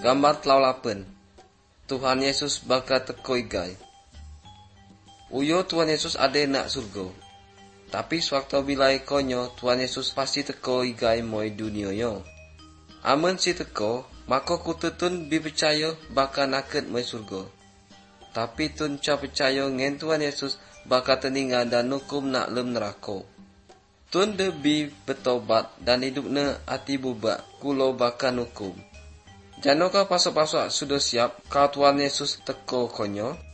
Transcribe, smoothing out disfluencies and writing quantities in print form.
Gambar telaulapen. Tuhan Yesus bakal teko igai. Uyo Tuhan Yesus ade nak surga. Tapi sewaktu bilai konyo Tuhan Yesus pasti teko igai moi dunia yo. Amun si teko, maka kututun bi percaya bakal naket moi surga. Tapi tun ca percaya ngen Tuhan Yesus bakal teninggal dan hukum nak lem neraka. Tun debi bertobat dan hidupnya hati bubak kulo bakal hukum. Jangan kau pasok-pasok sudah siap kau Tuhan Yesus teko konyo.